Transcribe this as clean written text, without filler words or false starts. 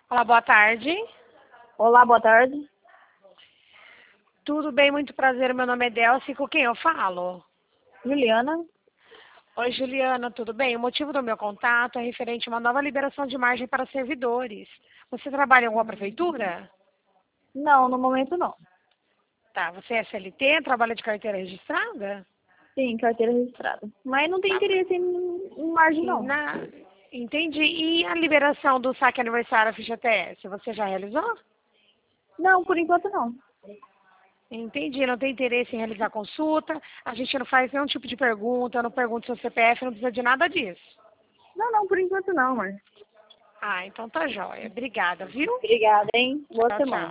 Olá, boa tarde. Olá, boa tarde. Tudo bem? Muito prazer. Meu nome é Delcy. Com quem eu falo? Juliana. Oi, Juliana, tudo bem? O motivo do meu contato é referente a uma nova liberação de margem para servidores. Você trabalha em alguma prefeitura? Não, no momento não. Tá. Você é CLT? Trabalha de carteira registrada? Sim, carteira registrada. Mas não tem Tá. interesse em margem, não. Entendi. E a liberação do saque aniversário ficha TS, você já realizou? Não, por enquanto não. Entendi, não tem interesse em realizar consulta, a gente não faz nenhum tipo de pergunta, não pergunta seu CPF, não precisa de nada disso. Não, por enquanto não, mãe. Ah, então tá jóia. Obrigada, viu? Obrigada, hein? Boa Tchau, semana. tchau.